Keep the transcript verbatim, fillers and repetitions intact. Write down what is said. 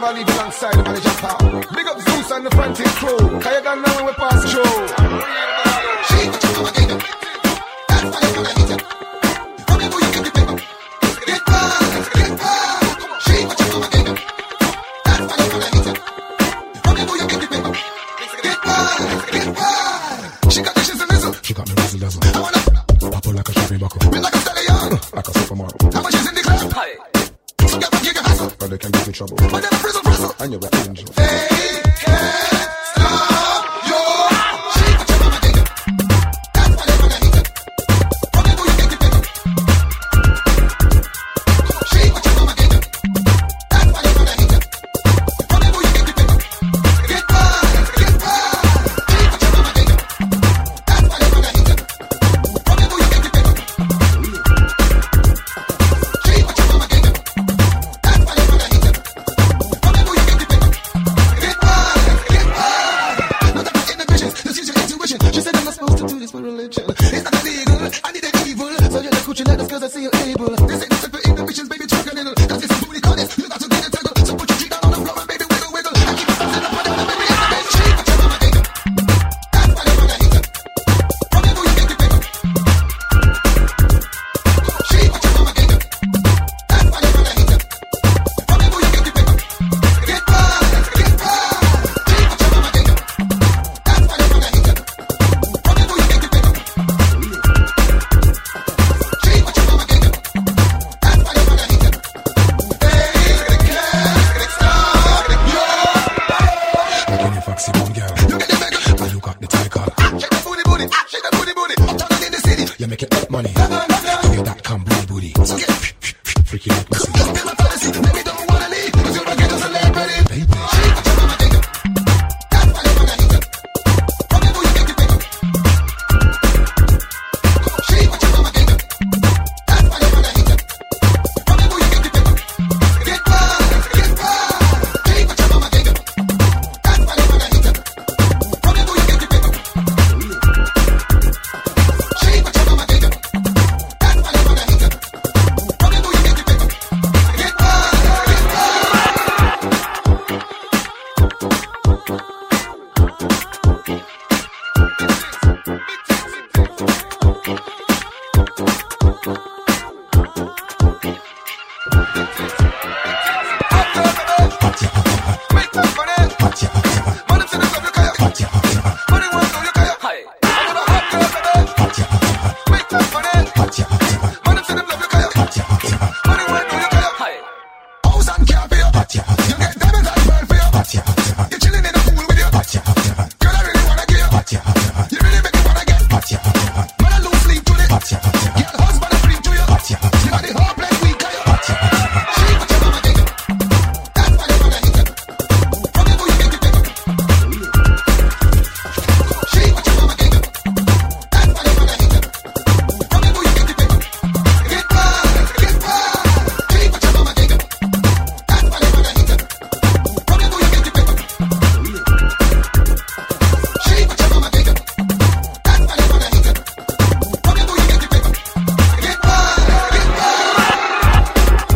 I leave alongside the manager pal. Big up Zeus and the frantic crew. Cause you don't know when we pass through. She got you come again. That's why you gonna hit it. From you you get the paper. Get back, get back. She got you come again. That's why you gonna hit it. From you you get the paper. Get back, get back. She got the shizzle nizzle. She got me razzle dazzle. I wanna pop her like a shabby buckle. Feel like a stallion. Like a supermodel. How much is in the club? Hi. So get back, you can hustle. But they can get in trouble. But they're frizzle, frizzle. And you're an angel. They can't stop your shit. What your mama did. That's why they wanna hit it. From the boy you get the paper. Shit, what your mama did. That's why they wanna hit it. From the boy you get the paper. Get back, get back. Shit, what your mama did. That's why they wanna hit it. From the boy you get the paper. Shit, what your mama did. That's why they wanna hit it. From the boy you get the paper. Get back, get back. Not about inhibitions, just use your intuition. She said I'm not supposed to do this for religion. It's not illegal, I need an evil. So you let coochie let us cause I see you able. This ain't nothing for inhibitions, baby, truck a little. Cause this is booty call you got to get a tickle. So put your cheek down on the floor and baby wiggle wiggle. I keep it fast up and down and baby it's a bitch. She got your mama did. That's why they wanna hit it. From the boy you get the paper. She got your mama did. That's why they wanna hit it. From the boy you get the paper. Get back, get back. She got your mama did. That's why they wanna hit it. From the boy you get the paper. She got your mama did. That's why they wanna hit it. They can't stop your When you foxy boy girl, You get the mega. and you got the tiger, Shake that booty booty. Shake that booty booty. Uptown and in the city. you make it up money. Give you that come booty booty. So get Freaky like messy. Don't be my fantasy. Baby don't wanna leave. Cause you're a ghetto celebrity. Baby, She got your mama did. That's why they wanna hit it. From the boy you get the paper. She got your mama did. That's why they wanna hit it. From the boy you get the paper. Get back, get back. She got your mama did. That's why they wanna hit it. From the boy you get the paper. She got your mama did. That's why they wanna hit it. From the boy you get the paper. Get back, get back. hot ya hot ya hot, Make that money. hot ya hot ya hot, Money to the club, you kaya. hot ya hot ya hot, Money wants to you kaya. I'm gonna hot girl, baby. hot ya hot ya hot, Make that money. hot ya hot ya hot, Money to the club, you kaya. hot ya hot ya hot, Money wants to you kaya. House and car for you. hot ya hot ya You hot, get diamonds and pearl for you. hot ya hot ya hot, You're chilling in the pool with you. hot ya hot ya hot, Girl, I really wanna give you. hot ya hot ya hot, You really make me wanna get. hot ya hot ya hot, Man, I lose sleep to it. hot ya hot ya hot, Girl, husband, I free to you. hot ya hot You ya got hot, the whole place weak, kaya. hot ya hot ya hot, She got your mama did. That's why they wanna hit it. From the boy you get the paper. She got your mama did. That's why they wanna hit it. From the boy you get the paper. Get back, get back. She got your mama did. That's why they wanna hit it. From the boy you get the paper. She got your mama did. That's why they wanna hit it. From the boy you get the paper. Get back, get back.